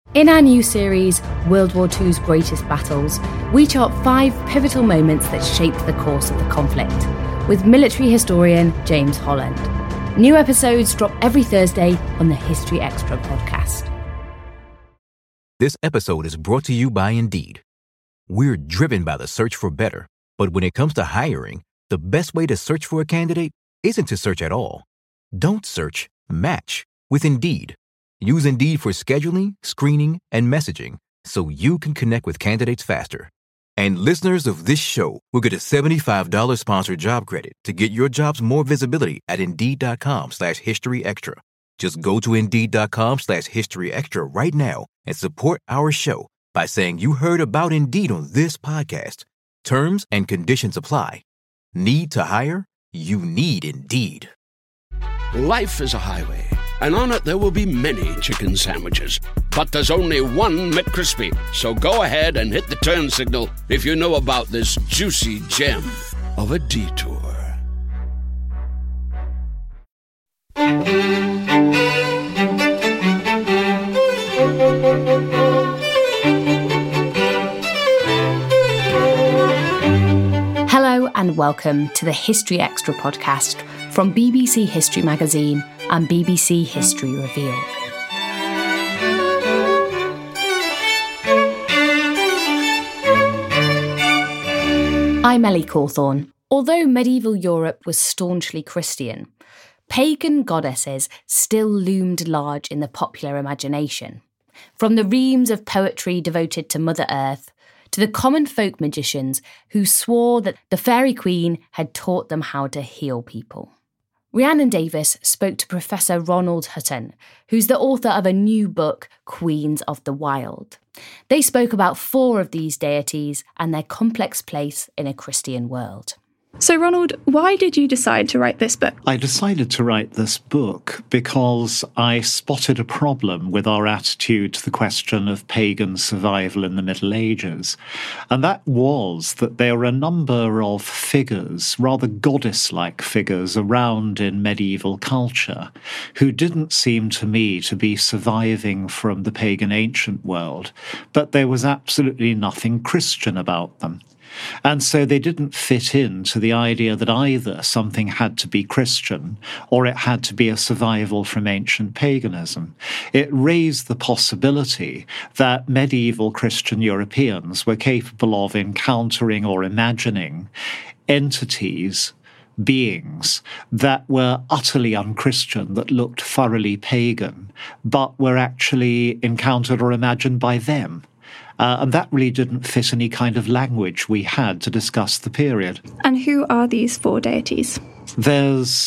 In our new series, World War II's Greatest Battles, we chart 5 pivotal moments that shaped the course of the conflict, with military historian James Holland. New episodes drop every Thursday on the History Extra podcast. This episode is brought to you by Indeed. We're driven by the search for better, but when it comes to hiring, the best way to search for a candidate isn't to search at all. Don't search, match with Indeed. Use Indeed for scheduling, screening, and messaging so you can connect with candidates faster. And listeners of this show will get a $75 sponsored job credit to get your jobs more visibility at Indeed.com/historyextra. Just go to Indeed.com/historyextra right now and support our show by saying you heard about Indeed on this podcast. Terms and conditions apply. Need to hire? You need Indeed. Life is a highway, and on it there will be many chicken sandwiches. But there's only one McCrispy. So go ahead and hit the turn signal if you know about this juicy gem of a detour. Hello and welcome to the History Extra podcast from BBC History Magazine and BBC History Revealed. I'm Ellie Cawthorne. Although medieval Europe was staunchly Christian, pagan goddesses still loomed large in the popular imagination. From the reams of poetry devoted to Mother Earth, to the common folk magicians who swore that the Fairy Queen had taught them how to heal people. Rhiannon Davies spoke to Professor Ronald Hutton, who's the author of a new book, Queens of the Wild. They spoke about 4 of these deities and their complex place in a Christian world. So, Ronald, why did you decide to write this book? I decided to write this book because I spotted a problem with our attitude to the question of pagan survival in the Middle Ages. And that was that there were a number of figures, rather goddess-like figures, around in medieval culture who didn't seem to me to be surviving from the pagan ancient world, but there was absolutely nothing Christian about them. And so they didn't fit into the idea that either something had to be Christian or it had to be a survival from ancient paganism. It raised the possibility that medieval Christian Europeans were capable of encountering or imagining entities, beings that were utterly unchristian, that looked thoroughly pagan, but were actually encountered or imagined by them. And that really didn't fit any kind of language we had to discuss the period. And who are these 4 deities? There's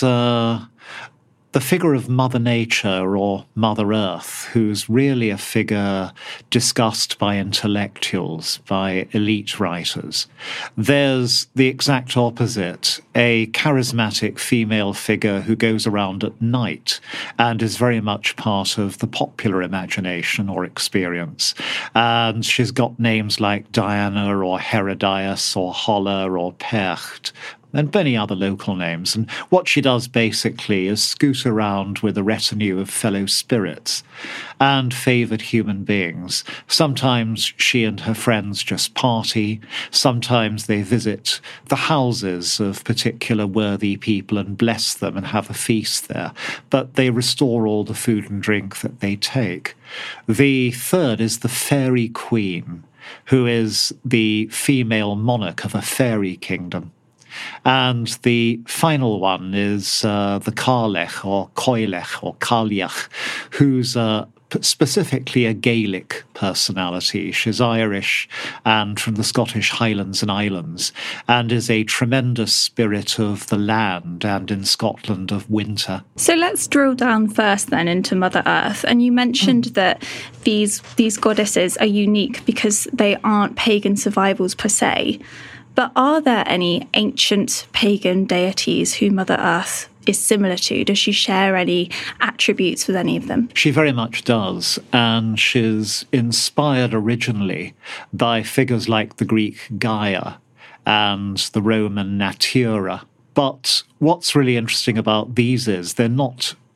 the figure of Mother Nature or Mother Earth, who's really a figure discussed by intellectuals, by elite writers. There's the exact opposite, a charismatic female figure who goes around at night and is very much part of the popular imagination or experience. And she's got names like Diana or Herodias or Holla or Percht, and many other local names. And what she does basically is scoot around with a retinue of fellow spirits and favoured human beings. Sometimes she and her friends just party. Sometimes they visit the houses of particular worthy people and bless them and have a feast there. But they restore all the food and drink that they take. The third is the Fairy Queen, who is the female monarch of a fairy kingdom. And the final one is the Carlech or Coilech or Carliach, who's specifically a Gaelic personality. She's Irish and from the Scottish Highlands and Islands, and is a tremendous spirit of the land and in Scotland of winter. So let's drill down first then into Mother Earth. And you mentioned that these goddesses are unique because they aren't pagan survivals per se. But are there any ancient pagan deities who Mother Earth is similar to? Does she share any attributes with any of them? She very much does, and she's inspired originally by figures like the Greek Gaia and the Roman Natura. But what's really interesting about these is they're not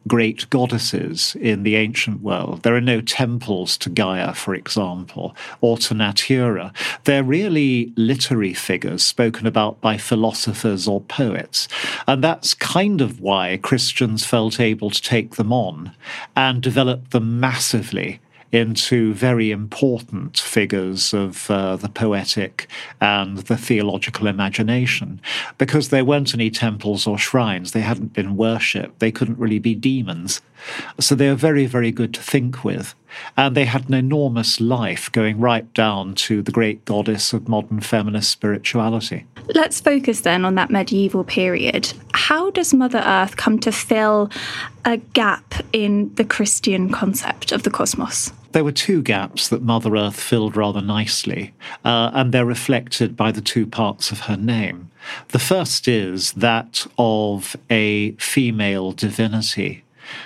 great goddesses in the ancient world. There are no temples to Gaia, for example, or to Natura. They're really literary figures spoken about by philosophers or poets. And that's kind of why Christians felt able to take them on and develop them massively into very important figures of the poetic and the theological imagination. Because there weren't any temples or shrines, they hadn't been worshipped, they couldn't really be demons. So they were very, very good to think with. And they had an enormous life going right down to the great goddess of modern feminist spirituality. Let's focus then on that medieval period. How does Mother Earth come to fill a gap in the Christian concept of the cosmos? There were two gaps that Mother Earth filled rather nicely, and they're reflected by the two parts of her name. The first is that of a female divinity,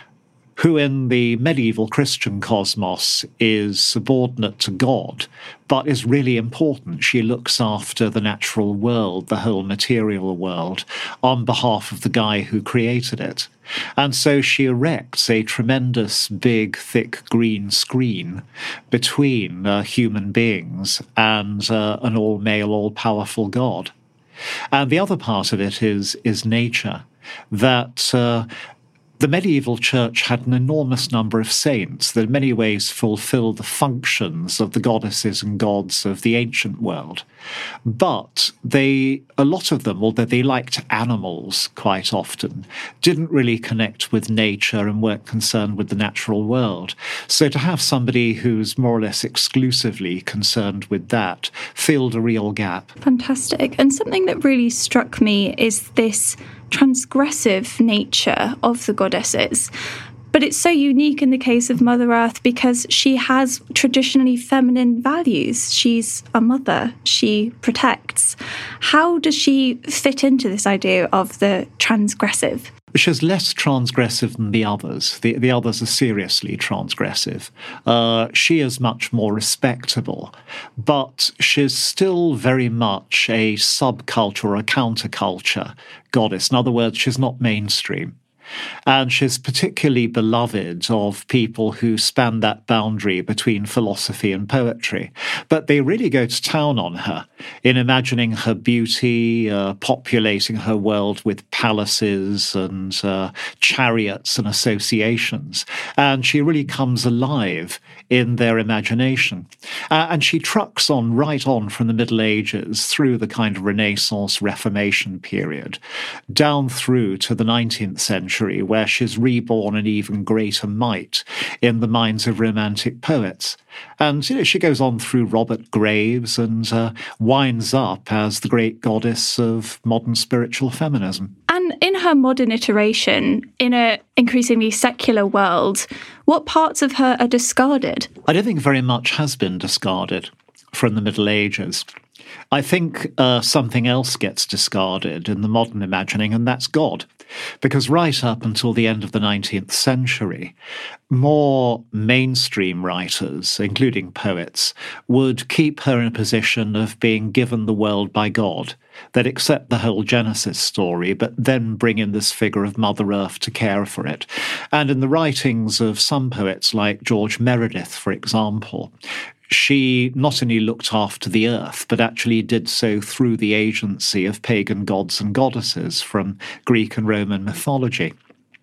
who in the medieval Christian cosmos is subordinate to God, but is really important. She looks after the natural world, the whole material world, on behalf of the guy who created it. And so she erects a tremendous, big, thick green screen between human beings and an all-male, all-powerful God. And the other part of it is nature, that the medieval church had an enormous number of saints that in many ways fulfilled the functions of the goddesses and gods of the ancient world. But a lot of them, although they liked animals quite often, didn't really connect with nature and weren't concerned with the natural world. So to have somebody who's more or less exclusively concerned with that filled a real gap. Fantastic. And something that really struck me is this transgressive nature of the goddesses. But it's so unique in the case of Mother Earth because she has traditionally feminine values. She's a mother. She protects. How does she fit into this idea of the transgressive? She's less transgressive than the others. The others are seriously transgressive. She is much more respectable, but she's still very much a subculture or a counterculture goddess. In other words, she's not mainstream. And she's particularly beloved of people who span that boundary between philosophy and poetry. But they really go to town on her in imagining her beauty, populating her world with palaces and chariots and associations. And she really comes alive in their imagination. And she trucks on right on from the Middle Ages through the kind of Renaissance Reformation period, down through to the 19th century, where she's reborn in even greater might in the minds of Romantic poets. And she goes on through Robert Graves and winds up as the great goddess of modern spiritual feminism. And in her modern iteration, in an increasingly secular world, what parts of her are discarded? I don't think very much has been discarded from the Middle Ages. I think something else gets discarded in the modern imagining, and that's God. Because right up until the end of the 19th century, more mainstream writers, including poets, would keep her in a position of being given the world by God. They'd accept the whole Genesis story, but then bring in this figure of Mother Earth to care for it. And in the writings of some poets, like George Meredith, for example, she not only looked after the earth, but actually did so through the agency of pagan gods and goddesses from Greek and Roman mythology.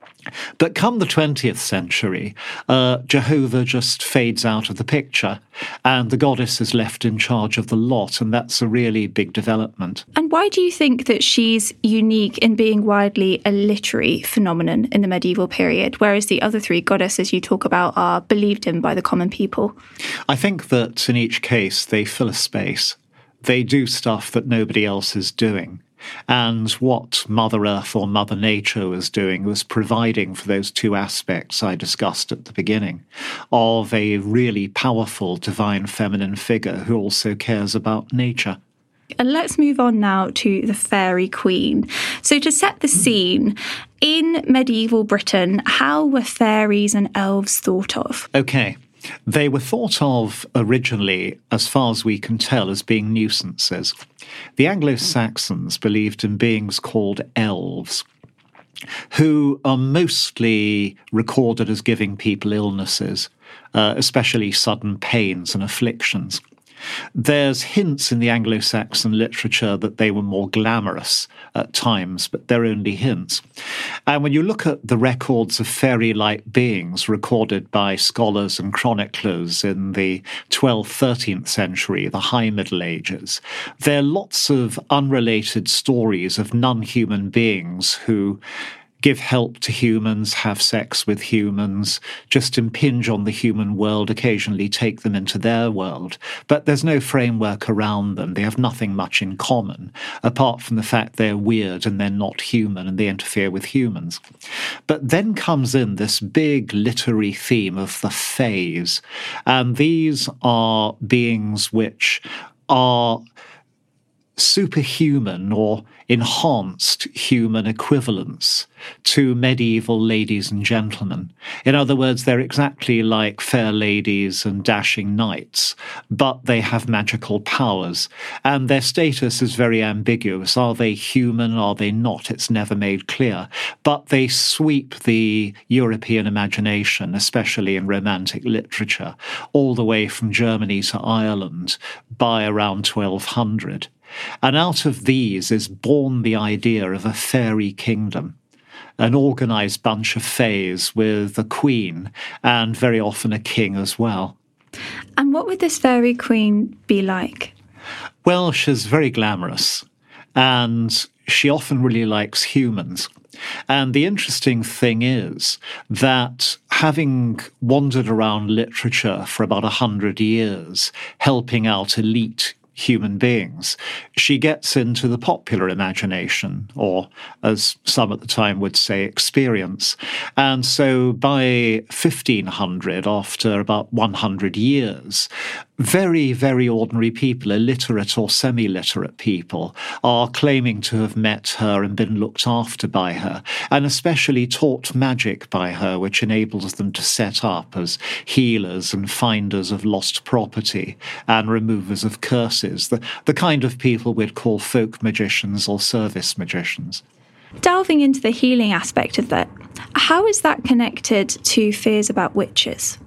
But come the 20th century, Jehovah just fades out of the picture, and the goddess is left in charge of the lot, and that's a really big development. And why do you think that she's unique in being widely a literary phenomenon in the medieval period, whereas the other three goddesses you talk about are believed in by the common people? I think that in each case they fill a space. They do stuff that nobody else is doing. And what Mother Earth or Mother Nature was doing was providing for those two aspects I discussed at the beginning, of a really powerful divine feminine figure who also cares about nature. And let's move on now to the Fairy Queen. So to set the scene, in medieval Britain, how were fairies and elves thought of? Okay. They were thought of originally, as far as we can tell, as being nuisances. The Anglo-Saxons believed in beings called elves, who are mostly recorded as giving people illnesses, especially sudden pains and afflictions. There's hints in the Anglo-Saxon literature that they were more glamorous at times, but they're only hints. And when you look at the records of fairy-like beings recorded by scholars and chroniclers in the 12th, 13th century, the High Middle Ages, there are lots of unrelated stories of non-human beings who give help to humans, have sex with humans, just impinge on the human world, occasionally take them into their world. But there's no framework around them. They have nothing much in common, apart from the fact they're weird and they're not human and they interfere with humans. But then comes in this big literary theme of the Fays. And these are beings which are superhuman or enhanced human equivalents to medieval ladies and gentlemen. In other words, they're exactly like fair ladies and dashing knights, but they have magical powers, and their status is very ambiguous. Are they human? Are they not? It's never made clear. But they sweep the European imagination, especially in Romantic literature, all the way from Germany to Ireland by around 1200. And out of these is born the idea of a fairy kingdom, an organised bunch of fays with a queen and very often a king as well. And what would this fairy queen be like? Well, she's very glamorous and she often really likes humans. And the interesting thing is that having wandered around literature for about 100 years, helping out elite human beings, she gets into the popular imagination, or as some at the time would say, experience. And so by 1500, after about 100 years, very, very ordinary people, illiterate or semi-literate people, are claiming to have met her and been looked after by her, and especially taught magic by her, which enables them to set up as healers and finders of lost property and removers of curses, the kind of people we'd call folk magicians or service magicians. Delving into the healing aspect of that, how is that connected to fears about witches?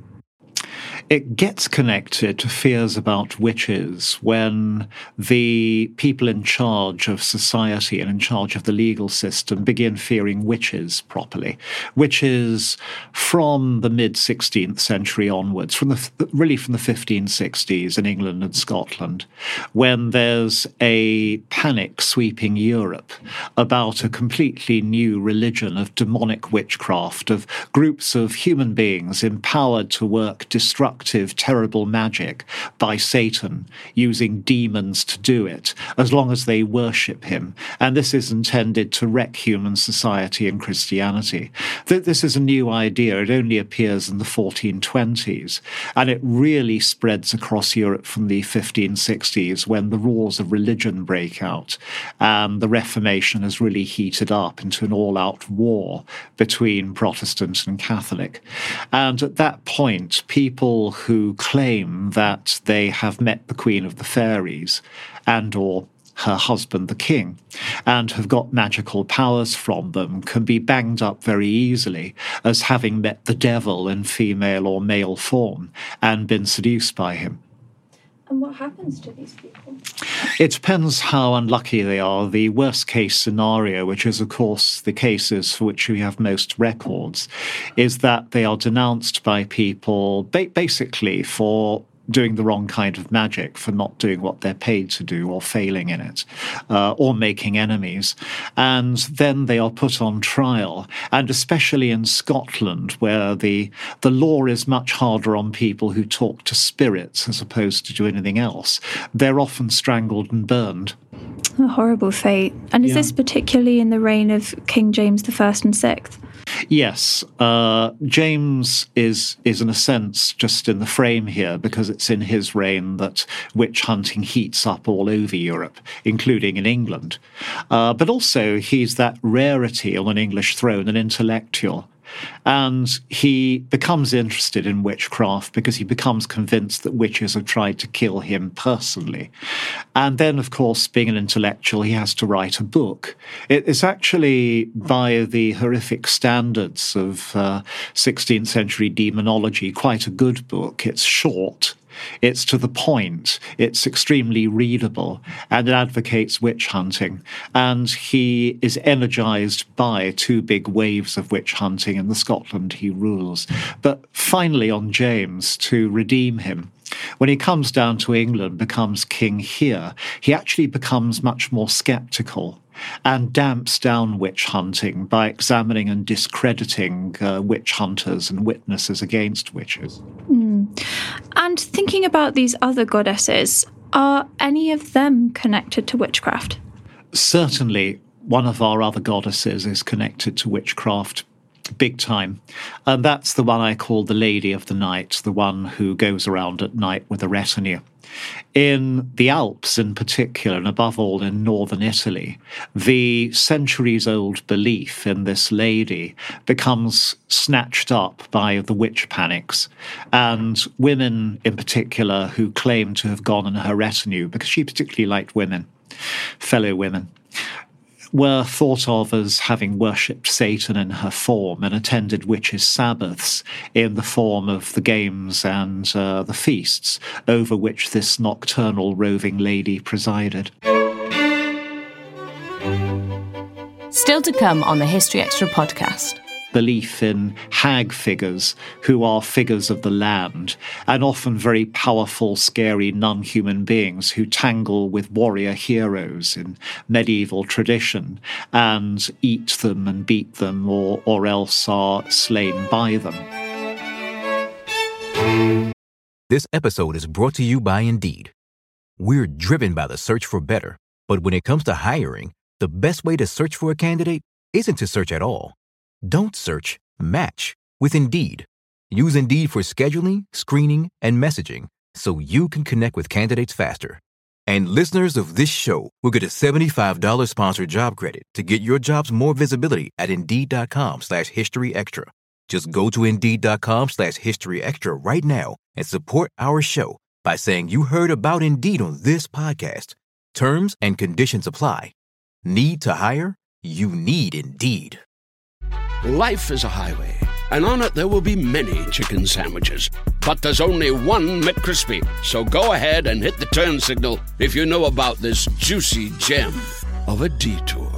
It gets connected to fears about witches when the people in charge of society and in charge of the legal system begin fearing witches properly. Witches from the mid-16th century onwards, really from the 1560s in England and Scotland, when there's a panic sweeping Europe about a completely new religion of demonic witchcraft, of groups of human beings empowered to work destructive, terrible magic by Satan, using demons to do it, as long as they worship him. And this is intended to wreck human society and Christianity. This is a new idea. It only appears in the 1420s, and it really spreads across Europe from the 1560s, when the wars of religion break out, and the Reformation has really heated up into an all-out war between Protestant and Catholic. And at that point, people who claim that they have met the Queen of the Fairies and or her husband, the king, and have got magical powers from them can be banged up very easily as having met the devil in female or male form and been seduced by him. And what happens to these people? It depends how unlucky they are. The worst case scenario, which is, of course, the cases for which we have most records, is that they are denounced by people basically for doing the wrong kind of magic, for not doing what they're paid to do or failing in it, or making enemies. And then they are put on trial. And especially in Scotland, where the law is much harder on people who talk to spirits as opposed to do anything else, they're often strangled and burned. A horrible fate. And is this particularly in the reign of King James I and VI? Yes, James is in a sense just in the frame here, because it's in his reign that witch hunting heats up all over Europe, including in England. But also he's that rarity on an English throne, an intellectual And he becomes interested in witchcraft because he becomes convinced that witches have tried to kill him personally. And then, of course, being an intellectual, he has to write a book. It's actually, by the horrific standards of 16th century demonology, quite a good book. It's short. It's to the point, it's extremely readable, and it advocates witch hunting. And he is energized by two big waves of witch hunting in the Scotland he rules. But finally, on James, to redeem him, when he comes down to England, becomes king here, he actually becomes much more sceptical and damps down witch hunting by examining and discrediting witch hunters and witnesses against witches. And thinking about these other goddesses, are any of them connected to witchcraft? Certainly, one of our other goddesses is connected to witchcraft big time. And that's the one I call the Lady of the Night, the one who goes around at night with a retinue. In the Alps in particular, and above all in northern Italy, the centuries-old belief in this lady becomes snatched up by the witch panics, and women in particular who claim to have gone in her retinue, because she particularly liked women, fellow women, were thought of as having worshipped Satan in her form and attended witches' sabbaths in the form of the games and the feasts over which this nocturnal roving lady presided. Still to come on the History Extra podcast. Belief in hag figures who are figures of the land, and often very powerful, scary, non-human beings who tangle with warrior heroes in medieval tradition and eat them and beat them or else are slain by them. This episode is brought to you by Indeed. We're driven by the search for better, but when it comes to hiring, the best way to search for a candidate isn't to search at all. Don't search, match with Indeed. Use Indeed for scheduling, screening, and messaging so you can connect with candidates faster. And listeners of this show will get a $75 sponsored job credit to get your jobs more visibility at Indeed.com/HistoryExtra. Just go to Indeed.com/HistoryExtra right now and support our show by saying you heard about Indeed on this podcast. Terms and conditions apply. Need to hire? You need Indeed. Life is a highway, and on it there will be many chicken sandwiches. But there's only one McCrispy. So go ahead and hit the turn signal if you know about this juicy gem of a detour.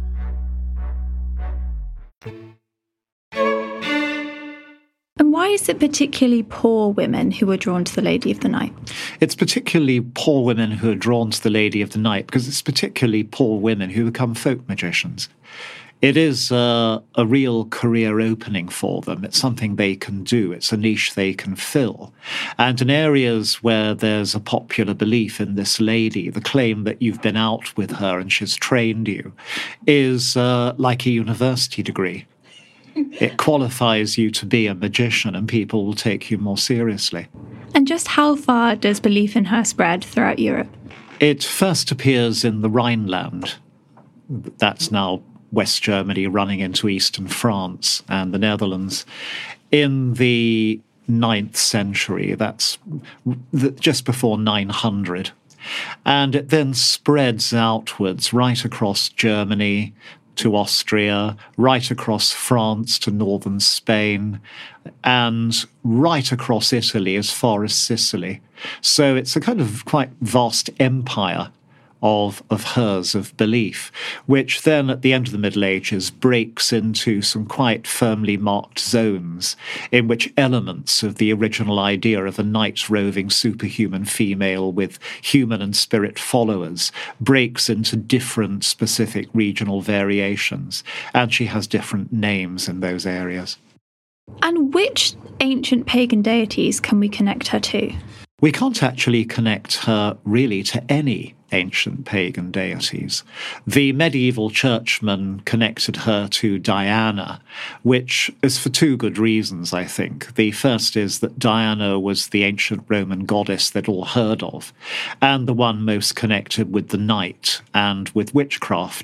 And why is it particularly poor women who are drawn to the Lady of the Night? It's particularly poor women who are drawn to the Lady of the Night because it's particularly poor women who become folk magicians. It is a real career opening for them. It's something they can do. It's a niche they can fill. And in areas where there's a popular belief in this lady, the claim that you've been out with her and she's trained you is like a university degree. It qualifies you to be a magician and people will take you more seriously. And just how far does belief in her spread throughout Europe? It first appears in the Rhineland. That's now West Germany running into eastern France and the Netherlands. In the 9th century, that's just before 900. And it then spreads outwards right across Germany to Austria, right across France to northern Spain, and right across Italy as far as Sicily. So it's a kind of quite vast empire of hers, of belief, which then at the end of the Middle Ages breaks into some quite firmly marked zones in which elements of the original idea of a night roving superhuman female with human and spirit followers breaks into different specific regional variations, and she has different names in those areas. And which ancient pagan deities can we connect her to? We can't actually connect her really to any ancient pagan deities. The medieval churchmen connected her to Diana, which is for two good reasons, I think. The first is that Diana was the ancient Roman goddess they'd all heard of, and the one most connected with the night and with witchcraft.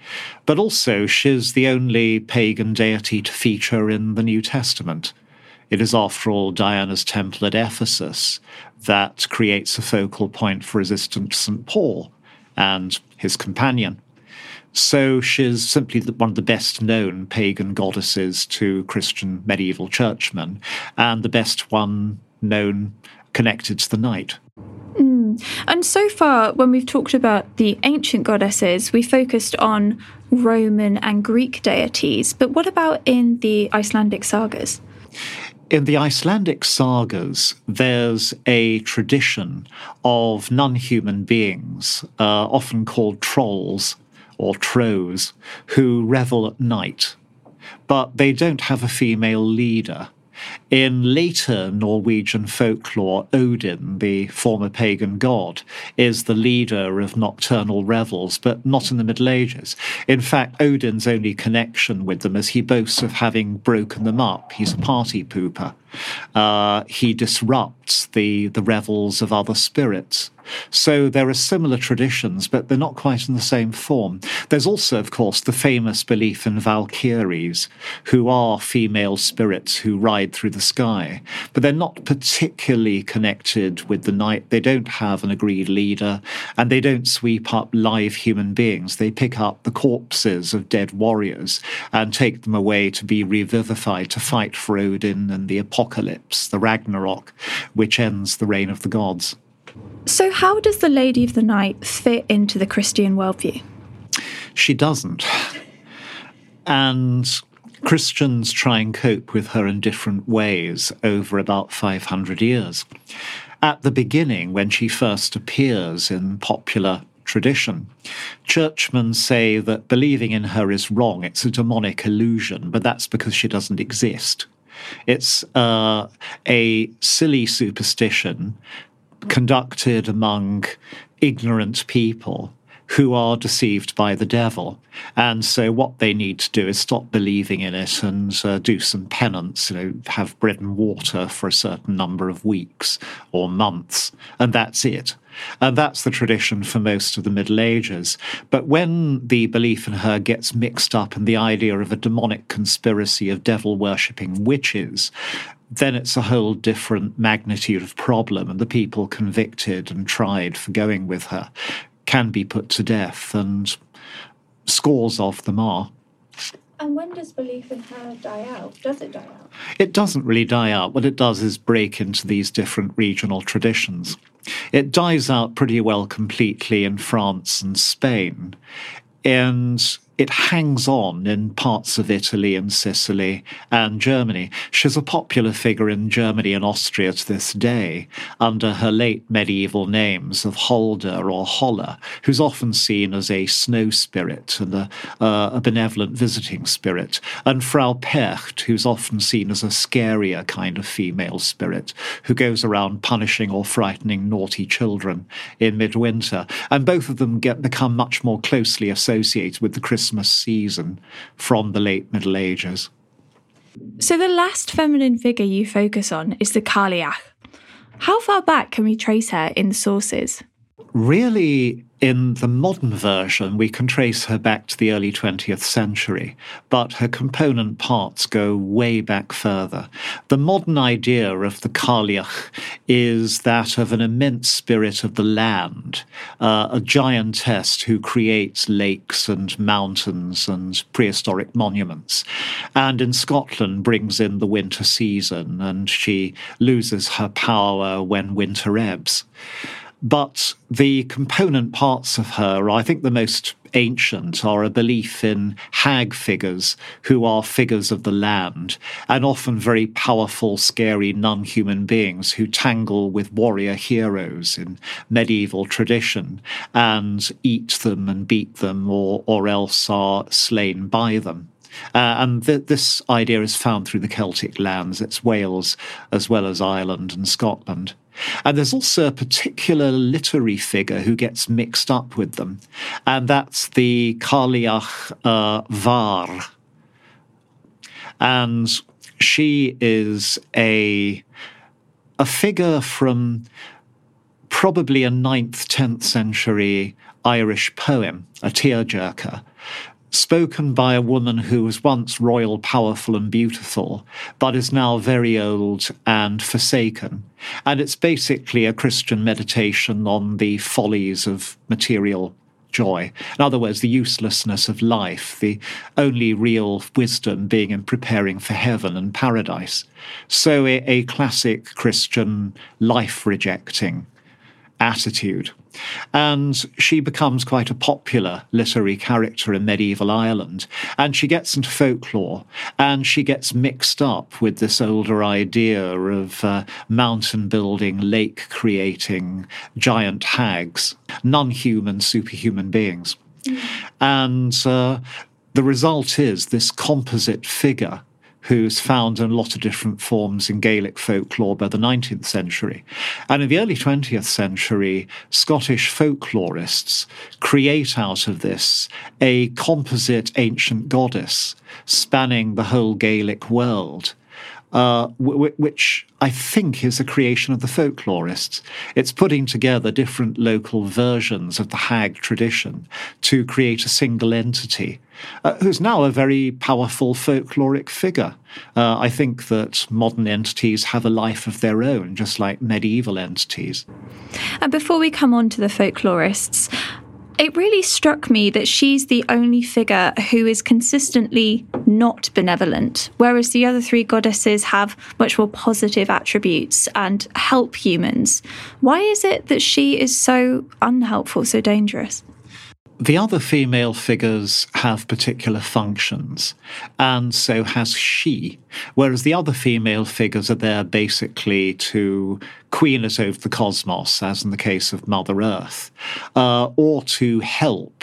But also, she's the only pagan deity to feature in the New Testament. It is, after all, Diana's temple at Ephesus that creates a focal point for resistance to St. Paul and his companion. So she's simply one of the best-known pagan goddesses to Christian medieval churchmen, and the best one known connected to the night. And so far, when we've talked about the ancient goddesses, we focused on Roman and Greek deities. But what about in the Icelandic sagas? In the Icelandic sagas, there's a tradition of non-human beings, often called trolls or trolls, who revel at night. But they don't have a female leader. In later Norwegian folklore, Odin, the former pagan god, is the leader of nocturnal revels, but not in the Middle Ages. In fact, Odin's only connection with them is he boasts of having broken them up. He's a party pooper. He disrupts the revels of other spirits. So there are similar traditions, but they're not quite in the same form. There's also, of course, the famous belief in Valkyries, who are female spirits who ride through the sky, but they're not particularly connected with the night. They don't have an agreed leader, and they don't sweep up live human beings. They pick up the corpses of dead warriors and take them away to be revivified, to fight for Odin and the apocalypse, the Ragnarok, which ends the reign of the gods. So how does the Lady of the Night fit into the Christian worldview? She doesn't. And Christians try and cope with her in different ways over about 500 years. At the beginning, when she first appears in popular tradition, churchmen say that believing in her is wrong. It's a demonic illusion, but that's because she doesn't exist. It's a silly superstition conducted among ignorant people who are deceived by the devil. And so what they need to do is stop believing in it and do some penance, have bread and water for a certain number of weeks or months, and that's it. And that's the tradition for most of the Middle Ages. But when the belief in her gets mixed up in the idea of a demonic conspiracy of devil-worshipping witches, then it's a whole different magnitude of problem, and the people convicted and tried for going with her can be put to death, and scores of them are. And when does belief in her die out? Does it die out? It doesn't really die out. What it does is break into these different regional traditions. It dies out pretty well completely in France and Spain, and it hangs on in parts of Italy and Sicily and Germany. She's a popular figure in Germany and Austria to this day, under her late medieval names of Holder or Holler, who's often seen as a snow spirit and a benevolent visiting spirit, and Frau Percht, who's often seen as a scarier kind of female spirit, who goes around punishing or frightening naughty children in midwinter. And both of them become much more closely associated with the Christmas season from the late Middle Ages. So the last feminine figure you focus on is the Cailleach. How far back can we trace her in the sources? Really, in the modern version, we can trace her back to the early 20th century, but her component parts go way back further. The modern idea of the Cailleach is that of an immense spirit of the land, a giantess who creates lakes and mountains and prehistoric monuments, and in Scotland brings in the winter season, and she loses her power when winter ebbs. But the component parts of her, I think the most ancient, are a belief in hag figures who are figures of the land, and often very powerful, scary, non-human beings who tangle with warrior heroes in medieval tradition and eat them and beat them, or else are slain by them. And this idea is found through the Celtic lands. It's Wales as well as Ireland and Scotland. And there's also a particular literary figure who gets mixed up with them, and that's the Cailleach Var. And she is a figure from probably a 9th, 10th century Irish poem, a tearjerker, spoken by a woman who was once royal, powerful and beautiful, but is now very old and forsaken. And it's basically a Christian meditation on the follies of material joy. In other words, the uselessness of life, the only real wisdom being in preparing for heaven and paradise. So a classic Christian life-rejecting attitude. And she becomes quite a popular literary character in medieval Ireland. And she gets into folklore, and she gets mixed up with this older idea of mountain building, lake creating, giant hags, non-human, superhuman beings. And the result is this composite figure who's found in a lot of different forms in Gaelic folklore by the 19th century. And in the early 20th century, Scottish folklorists create out of this a composite ancient goddess spanning the whole Gaelic world, which I think is a creation of the folklorists. It's putting together different local versions of the hag tradition to create a single entity, who's now a very powerful folkloric figure. I think that modern entities have a life of their own, just like medieval entities. And before we come on to the folklorists, it really struck me that she's the only figure who is consistently not benevolent, whereas the other three goddesses have much more positive attributes and help humans. Why is it that she is so unhelpful, so dangerous? The other female figures have particular functions, and so has she, whereas the other female figures are there basically to queen us over the cosmos, as in the case of Mother Earth, or to help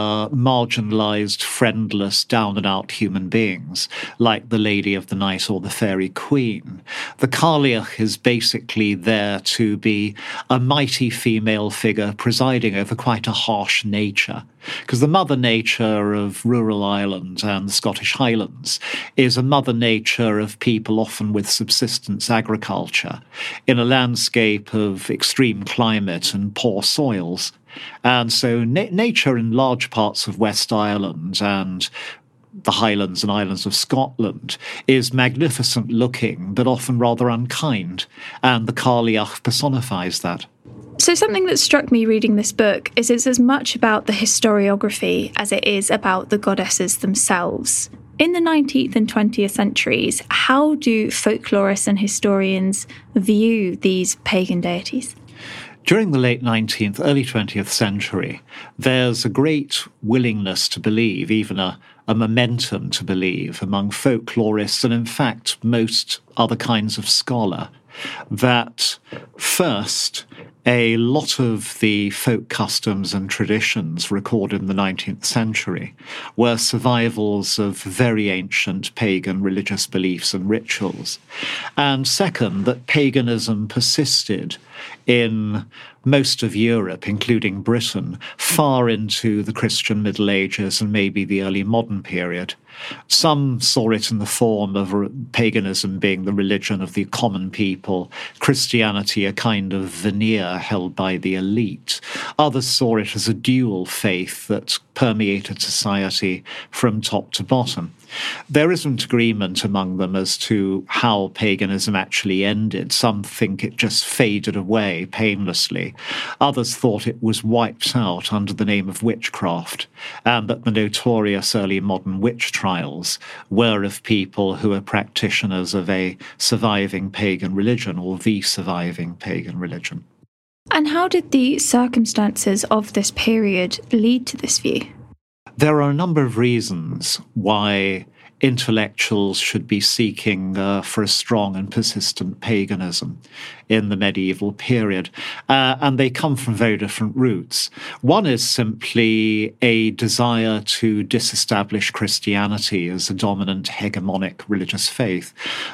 marginalised, friendless, down-and-out human beings, like the Lady of the Night or the Fairy Queen. The Cailleach is basically there to be a mighty female figure presiding over quite a harsh nature, because the mother nature of rural Ireland and the Scottish Highlands is a mother nature of people often with subsistence agriculture in a landscape of extreme climate and poor soils. And so nature in large parts of West Ireland and the Highlands and Islands of Scotland is magnificent looking, but often rather unkind. And the Cailleach personifies that. So something that struck me reading this book is it's as much about the historiography as it is about the goddesses themselves. In the 19th and 20th centuries, how do folklorists and historians view these pagan deities? During the late 19th, early 20th century, there's a great willingness to believe, even a momentum to believe among folklorists and, in fact, most other kinds of scholar, that first, a lot of the folk customs and traditions recorded in the 19th century were survivals of very ancient pagan religious beliefs and rituals. And second, that paganism persisted in most of Europe, including Britain, far into the Christian Middle Ages and maybe the early modern period. Some saw it in the form of paganism being the religion of the common people, Christianity a kind of veneer held by the elite. Others saw it as a dual faith that permeated society from top to bottom. There isn't agreement among them as to how paganism actually ended. Some think it just faded away painlessly. Others thought it was wiped out under the name of witchcraft, and that the notorious early modern witch trials were of people who were practitioners of a surviving pagan religion or the surviving pagan religion. And how did the circumstances of this period lead to this view? There are a number of reasons why intellectuals should be seeking for a strong and persistent paganism in the medieval period, and they come from very different roots. One is simply a desire to disestablish Christianity as a dominant hegemonic religious faith,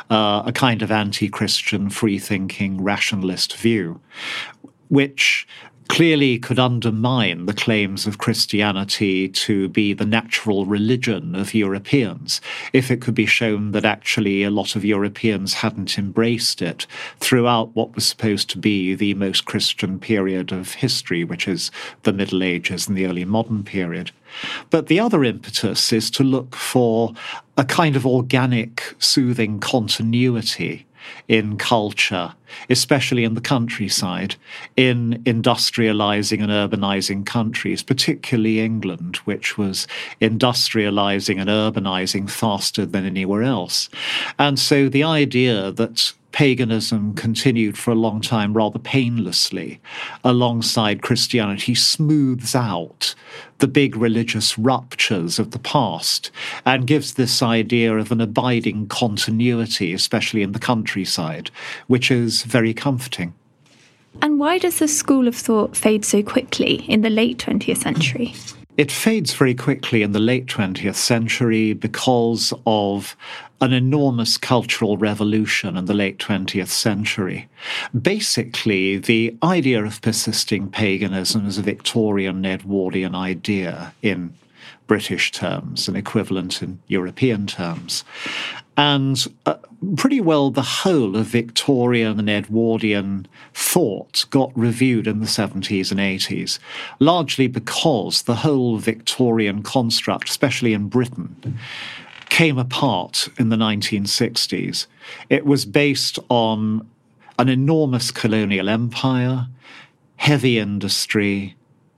a kind of anti-Christian, free-thinking, rationalist view, which clearly could undermine the claims of Christianity to be the natural religion of Europeans if it could be shown that actually a lot of Europeans hadn't embraced it throughout what was supposed to be the most Christian period of history, which is the Middle Ages and the early modern period. But the other impetus is to look for a kind of organic, soothing continuity in culture, especially in the countryside, in industrializing and urbanizing countries, particularly England, which was industrializing and urbanizing faster than anywhere else. And so the idea that paganism continued for a long time rather painlessly alongside Christianity smooths out the big religious ruptures of the past and gives this idea of an abiding continuity, especially in the countryside, which is very comforting. And why does this school of thought fade so quickly in the late 20th century? It fades very quickly in the late 20th century because of an enormous cultural revolution in the late 20th century. Basically, the idea of persisting paganism is a Victorian Edwardian idea in British terms, an equivalent in European terms. And pretty well the whole of Victorian and Edwardian thought got reviewed in the 70s and 80s, largely because the whole Victorian construct, especially in Britain, came apart in the 1960s. It was based on an enormous colonial empire, heavy industry,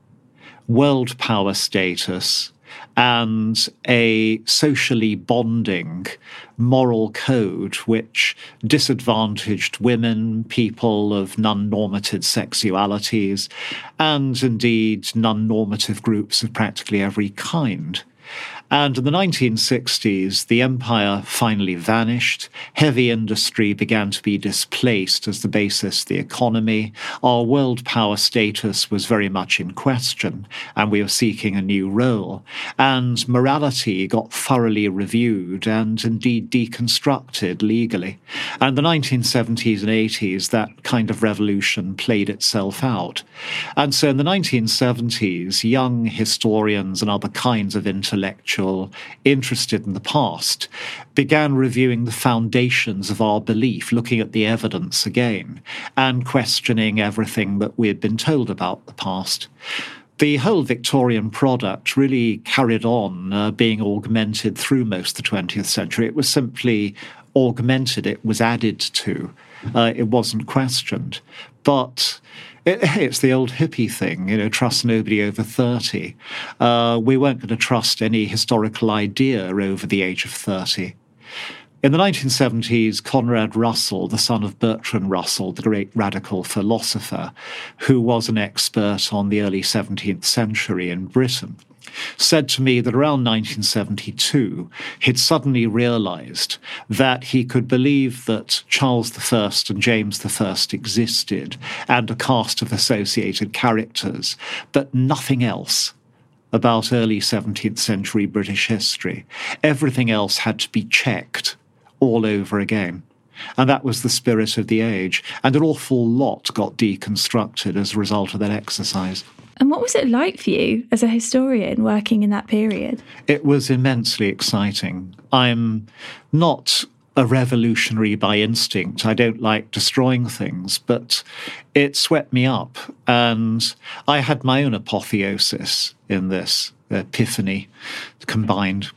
world power status, and a socially bonding moral code which disadvantaged women, people of non-normative sexualities, and indeed non-normative groups of practically every kind. And in the 1960s, the empire finally vanished. Heavy industry began to be displaced as the basis of the economy. Our world power status was very much in question, and we were seeking a new role. And morality got thoroughly reviewed and indeed deconstructed legally. And the 1970s and 80s, that kind of revolution played itself out. And so in the 1970s, young historians and other kinds of intellectuals interested in the past began reviewing the foundations of our belief, looking at the evidence again, and questioning everything that we had been told about the past. The whole Victorian product really carried on being augmented through most of the 20th century. It was simply augmented, it was added to. It wasn't questioned. But it's the old hippie thing, trust nobody over 30. We weren't going to trust any historical idea over the age of 30. In the 1970s, Conrad Russell, the son of Bertrand Russell, the great radical philosopher, who was an expert on the early 17th century in Britain, said to me that around 1972, he'd suddenly realized that he could believe that Charles I and James I existed and a cast of associated characters, but nothing else about early 17th century British history. Everything else had to be checked all over again. And that was the spirit of the age. And an awful lot got deconstructed as a result of that exercise. And what was it like for you as a historian working in that period? It was immensely exciting. I'm not a revolutionary by instinct. I don't like destroying things, but it swept me up. And I had my own apotheosis in this. Epiphany combined,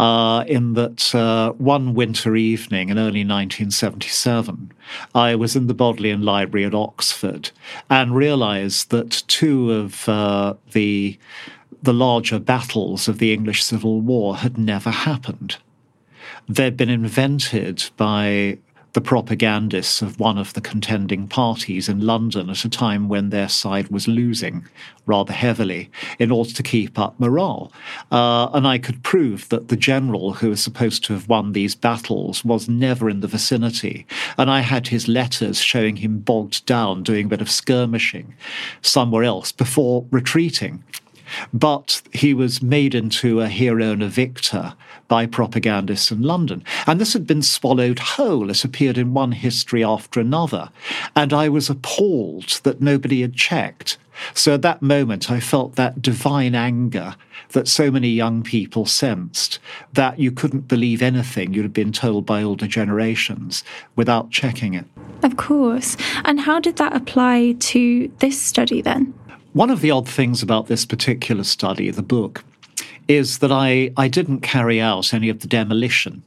in that one winter evening in early 1977, I was in the Bodleian Library at Oxford and realised that two of the larger battles of the English Civil War had never happened. They'd been invented by the propagandists of one of the contending parties in London at a time when their side was losing rather heavily in order to keep up morale. And I could prove that the general who was supposed to have won these battles was never in the vicinity. And I had his letters showing him bogged down doing a bit of skirmishing somewhere else before retreating. But he was made into a hero and a victor by propagandists in London. And this had been swallowed whole. It appeared in one history after another. And I was appalled that nobody had checked So at that moment, I felt that divine anger that so many young people sensed, that you couldn't believe anything you'd have been told by older generations without checking it. Of course. And how did that apply to this study then? One of the odd things about this particular study, the book, is that I didn't carry out any of the demolition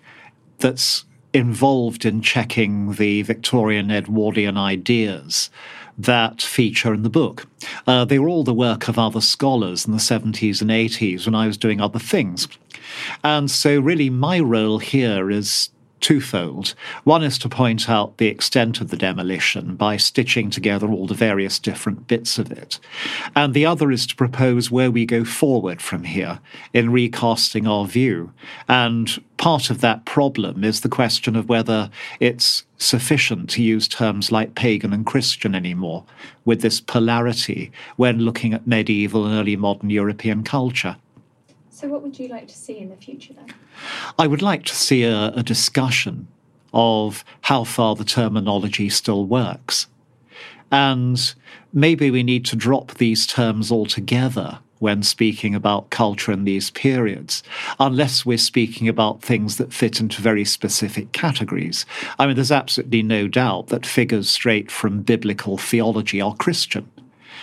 that's involved in checking the Victorian Edwardian ideas that feature in the book. They were all the work of other scholars in the 70s and 80s when I was doing other things. And so really my role here is twofold. One is to point out the extent of the demolition by stitching together all the various different bits of it. And the other is to propose where we go forward from here in recasting our view. And part of that problem is the question of whether it's sufficient to use terms like pagan and Christian anymore, with this polarity when looking at medieval and early modern European culture. So what would you like to see in the future then? I would like to see a discussion of how far the terminology still works. And maybe we need to drop these terms altogether when speaking about culture in these periods, unless we're speaking about things that fit into very specific categories. I mean, there's absolutely no doubt that figures straight from biblical theology are Christian,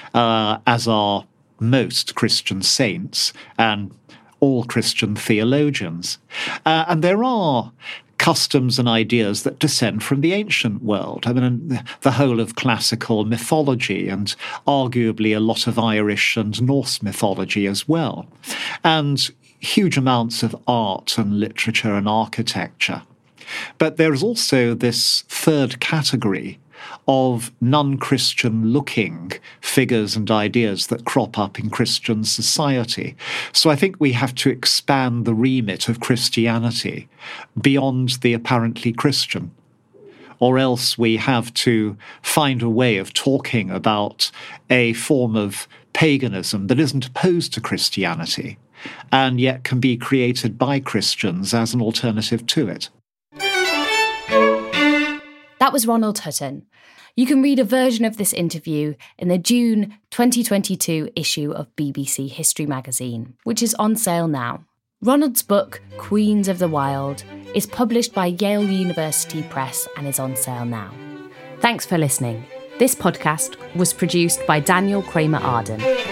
as are most Christian saints and all Christian theologians. And there are customs and ideas that descend from the ancient world. I mean, the whole of classical mythology and arguably a lot of Irish and Norse mythology as well. And huge amounts of art and literature and architecture. But there is also this third category of non-Christian looking figures and ideas that crop up in Christian society. So I think we have to expand the remit of Christianity beyond the apparently Christian, or else we have to find a way of talking about a form of paganism that isn't opposed to Christianity and yet can be created by Christians as an alternative to it. That was Ronald Hutton. You can read a version of this interview in the June 2022 issue of BBC History magazine, which is on sale now. Ronald's book, Queens of the Wild, is published by Yale University Press and is on sale now. Thanks for listening. This podcast was produced by Daniel Kramer Arden.